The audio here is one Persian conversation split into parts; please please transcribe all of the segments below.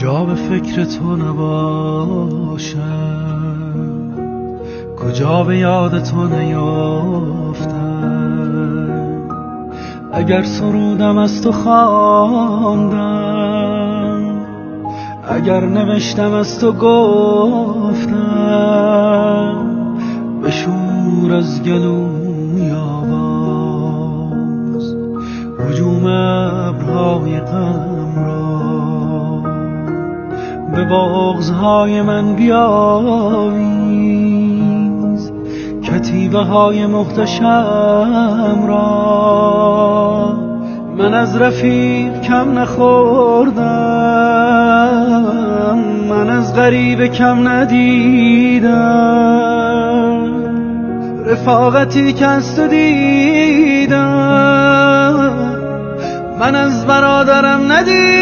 کجا به فکر تو نباشم، کجا به یاد تو نیافتم. اگر سرودم از تو خواندم، اگر نوشتم از تو گفتم، بشور از گلوی آواز هجوم ابرهای غم را. به بغضهای من بیاویز کتیبه های محتشم را. من از رفیق کم نخوردم، من از غریب کم ندیدم. رفاقتی که از تو دیدم، من از برادرم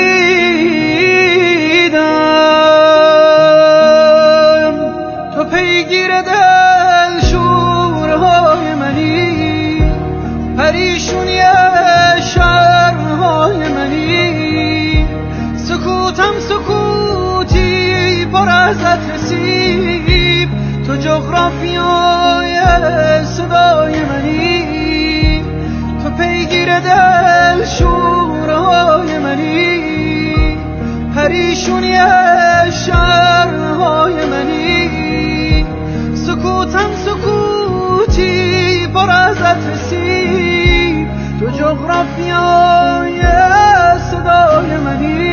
ندیدم. تو پیگیر دل شورهای منی، پریشونی شرمهای منی. سکوتم سکوتی پر از نصیب، تو جغرافیای صدای منی. تو پیگیر دل شورهای منی، پریشونی شرمهای منی. سکوتم سکوتی پر از نصیب، تو جغرافیای صدای منی.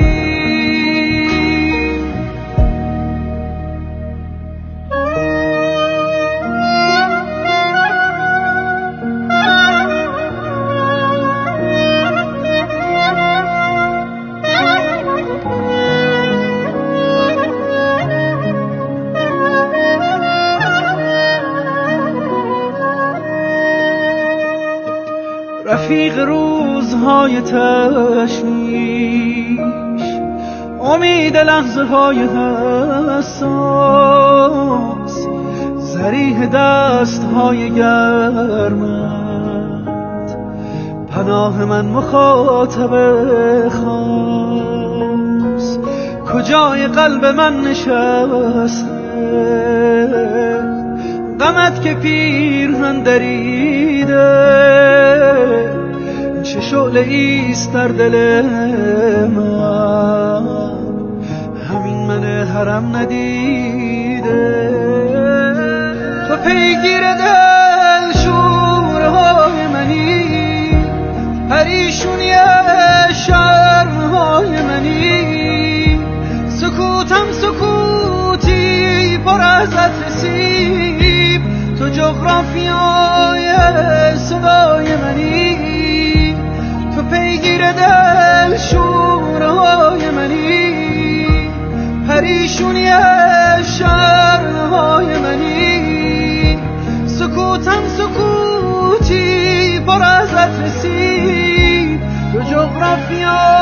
رفیق روزهای تشویش، امید لحظه های حساس، ذریح دست های گرمت، پناه من مخاطب خاص. کجای قلب من نشسته غمت که پیرهن دریده؟ چه شعله ایست در دل من، همین من حرم ندیده. تو پیگیر دل شورهای منی، پریشونی شرمهای منی. سکوتم سکوتی پر از نصیب، تو جغرافیای صدای منی. تو پیگیر دل شورهای منی، پریشونی شرمهای منی. سکوتم سکوتی پر از نصیب، تو جغرافیای